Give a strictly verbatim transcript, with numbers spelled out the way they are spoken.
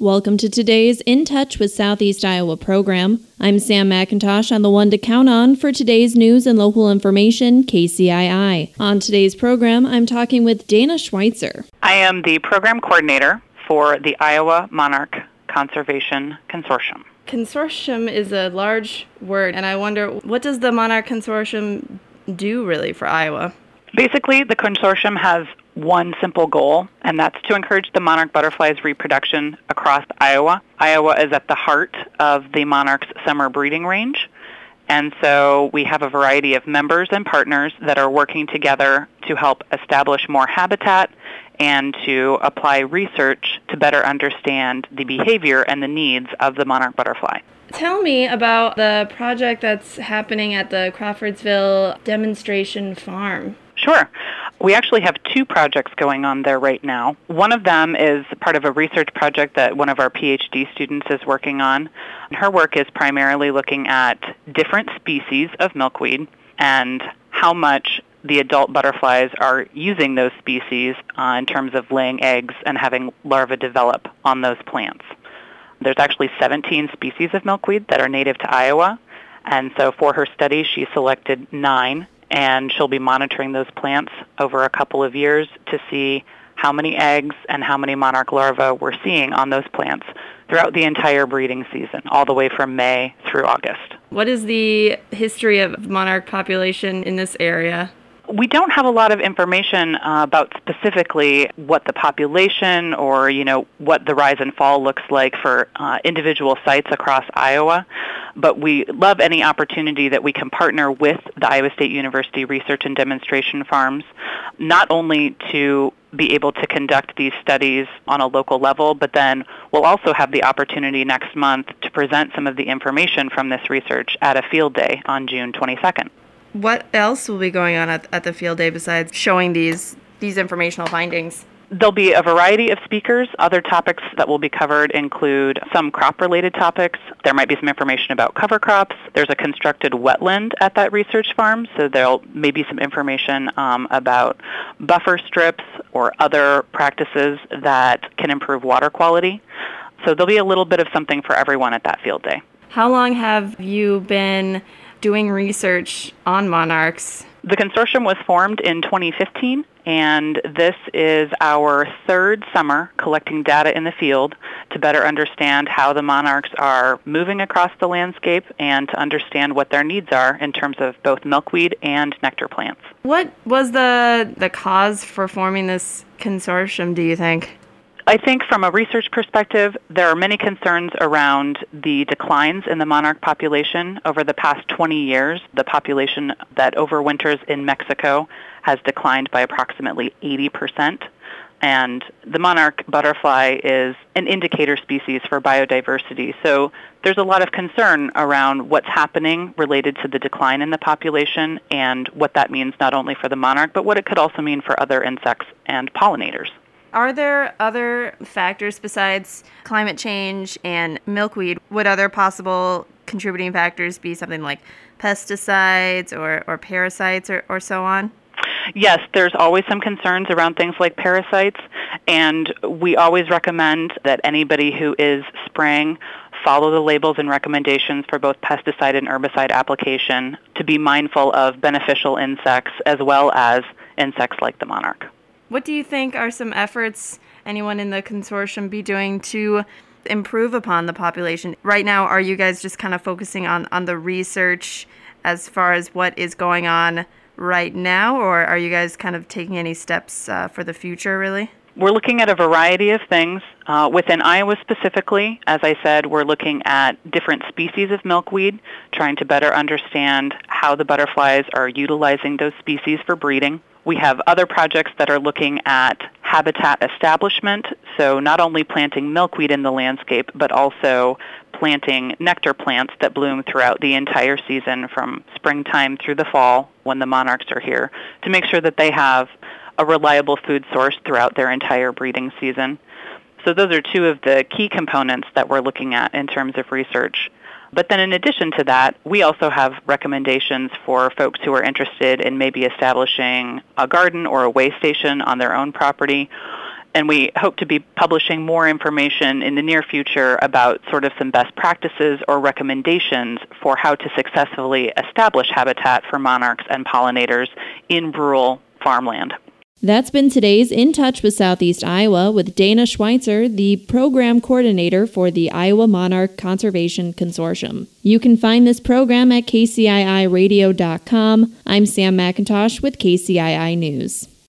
Welcome to today's In Touch with Southeast Iowa program. I'm Sam McIntosh on the one to count on for today's news and local information, K C I I. On today's program, I'm talking with Dana Schweitzer. I am the program coordinator for the Iowa Monarch Conservation Consortium. Consortium is a large word, and I wonder, what does the Monarch Consortium do really for Iowa? Basically, the consortium has one simple goal, and that's to encourage the monarch butterfly's reproduction across Iowa. Iowa is at the heart of the monarch's summer breeding range, and so we have a variety of members and partners that are working together to help establish more habitat and to apply research to better understand the behavior and the needs of the monarch butterfly. Tell me about the project that's happening at the Crawfordsville Demonstration Farm. Sure. We actually have two projects going on there right now. One of them is part of a research project that one of our PhD students is working on. Her work is primarily looking at different species of milkweed and how much the adult butterflies are using those species uh, in terms of laying eggs and having larvae develop on those plants. There's actually seventeen species of milkweed that are native to Iowa, and so for her study she selected nine, and she'll be monitoring those plants over a couple of years to see how many eggs and how many monarch larvae we're seeing on those plants throughout the entire breeding season, all the way from May through August. What is the history of monarch population in this area? We don't have a lot of information uh, about specifically what the population or, you know, what the rise and fall looks like for uh, individual sites across Iowa, but we love any opportunity that we can partner with the Iowa State University Research and Demonstration Farms, not only to be able to conduct these studies on a local level, but then we'll also have the opportunity next month to present some of the information from this research at a field day on June twenty-second. What else will be going on at, at the field day besides showing these these informational findings? There'll be a variety of speakers. Other topics that will be covered include some crop-related topics. There might be some information about cover crops. There's a constructed wetland at that research farm, so there'll maybe some information um, about buffer strips or other practices that can improve water quality. So there'll be a little bit of something for everyone at that field day. How long have you been doing research on monarchs? The consortium was formed in twenty fifteen, and this is our third summer collecting data in the field to better understand how the monarchs are moving across the landscape and to understand what their needs are in terms of both milkweed and nectar plants. What was the the cause for forming this consortium, do you think? I think from a research perspective, there are many concerns around the declines in the monarch population over the past twenty years. The population that overwinters in Mexico has declined by approximately eighty percent. And the monarch butterfly is an indicator species for biodiversity. So there's a lot of concern around what's happening related to the decline in the population and what that means not only for the monarch, but what it could also mean for other insects and pollinators. Are there other factors besides climate change and milkweed? Would other possible contributing factors be something like pesticides or, or parasites or, or so on? Yes, there's always some concerns around things like parasites, and we always recommend that anybody who is spraying follow the labels and recommendations for both pesticide and herbicide application to be mindful of beneficial insects as well as insects like the monarch. What do you think are some efforts anyone in the consortium be doing to improve upon the population? Right now, are you guys just kind of focusing on, on the research as far as what is going on right now, or are you guys kind of taking any steps uh, for the future, really? We're looking at a variety of things. Uh, within Iowa specifically, as I said, we're looking at different species of milkweed, trying to better understand how the butterflies are utilizing those species for breeding. We have other projects that are looking at habitat establishment, so not only planting milkweed in the landscape, but also planting nectar plants that bloom throughout the entire season from springtime through the fall when the monarchs are here, to make sure that they have a reliable food source throughout their entire breeding season. So those are two of the key components that we're looking at in terms of research. But then in addition to that, we also have recommendations for folks who are interested in maybe establishing a garden or a way station on their own property and we hope to be publishing more information in the near future about sort of some best practices or recommendations for how to successfully establish habitat for monarchs and pollinators in rural farmland. That's been today's In Touch with Southeast Iowa with Dana Schweitzer, the program coordinator for the Iowa Monarch Conservation Consortium. You can find this program at K C I I radio dot com. I'm Sam McIntosh with K C I I News.